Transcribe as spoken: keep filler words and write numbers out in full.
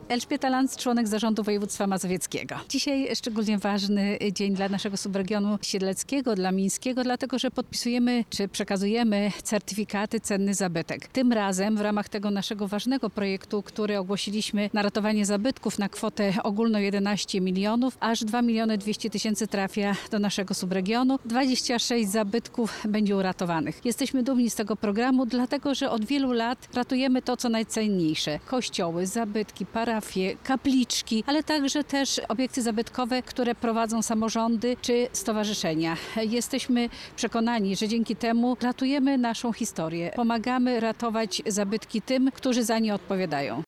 Elżbieta Lanc, członek zarządu województwa mazowieckiego. Dzisiaj szczególnie ważny dzień dla naszego subregionu siedleckiego, dla mińskiego, dlatego że podpisujemy czy przekazujemy certyfikaty cenny zabytek. Tym razem w ramach tego naszego ważnego projektu, który ogłosiliśmy na ratowanie zabytków na kwotę ogólną jedenaście milionów, aż dwa miliony dwieście tysięcy trafia do naszego subregionu. dwadzieścia sześć zabytków będzie uratowanych. Jesteśmy dumni z tego programu, dlatego że od wielu lat ratujemy to, co najcenniejsze. Kościoły, zabytki, parafie, kapliczki, ale także też obiekty zabytkowe, które prowadzą samorządy czy stowarzyszenia. Jesteśmy przekonani, że dzięki temu ratujemy naszą historię. Pomagamy ratować zabytki tym, którzy za nie odpowiadają.